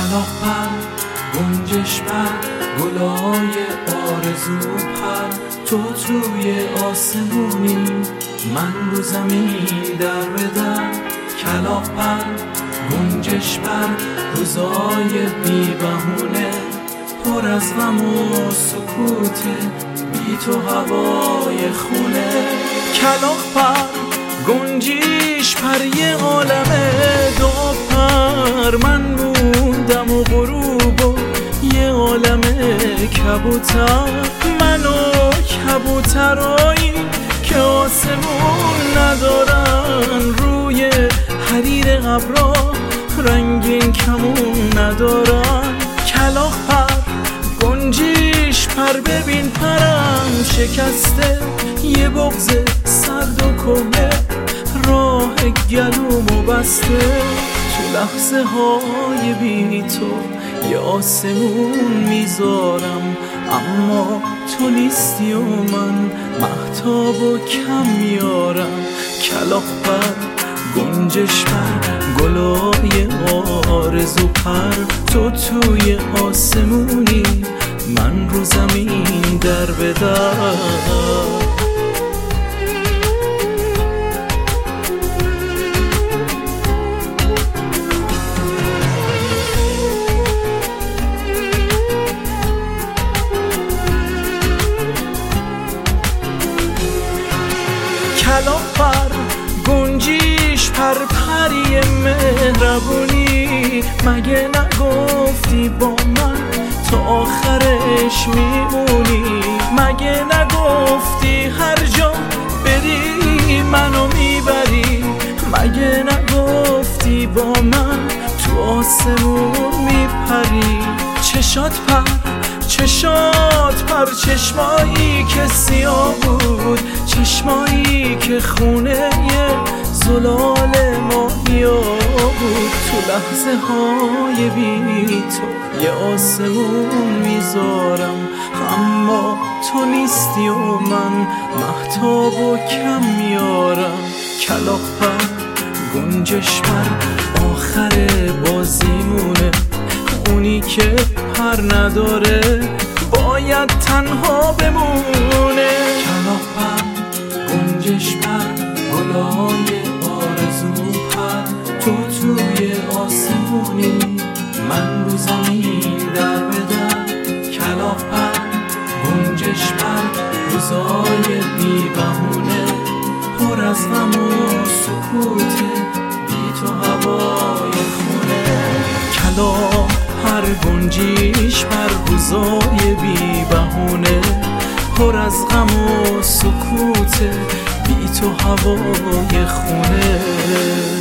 کلاغ پر، گنجش پر، گلای آرزو پر، تو توی آسمونی، من رو زمین در به در. کلاغ پر، گنجش پر، روزای بی بهونه، پر از غم و سکوته، بی تو هوای خونه. کلاغ پر، گنجیش پر، یه عالمه دو پر، من موندم و غروب و یه عالمه کبوتر. من و کبوترایی که آسمون ندارن، روی حریر ابرا رنگین کمون ندارن. کلاغ پر، گنجیش پر، ببین پرم شکسته، یه بغض سرد و کهنه راه گلومو بسته. تو لحظه های بی تو یه آسمون میذارم، اما تو نیستی و من مهتاب و کم میارم. کلاغ پر، گنجش پر، گلای آرزو پر، تو توی آسمونی، من رو زمین در به در. کلاغ پر، گنجیش پر، پری مهربونی، مگه نگفتی با من تا آخرش میمونی؟ مگه نگفتی هر جا بری منو میبری؟ مگه نگفتی با من تو آسمون میپری؟ چشات پر، چشات پر، چشمایی که سیاه بود، چشمایی که خونه زلال ماهیا بود. تو لحظه های بی تو یه آسمون میذارم، اما تو نیستی و من مهتاب و کم میارم. کلاغ پر، گنجش پر، آخر بازیمونه، اونی که پر نداره باید تنها بمونه. کلاغ پر، گنجش پر، گلای آرزو پر، تو توی آسمونی، من رو زمین در به در. کلاغ پر، گنجش پر، روزای بی بهونه، پر از غم و سکوته، بی تو هوای خونه. کلاغ پر، گنجیش پر، روزای بی بهونه، پر از غم و سکوته، بی تو هوای خونه.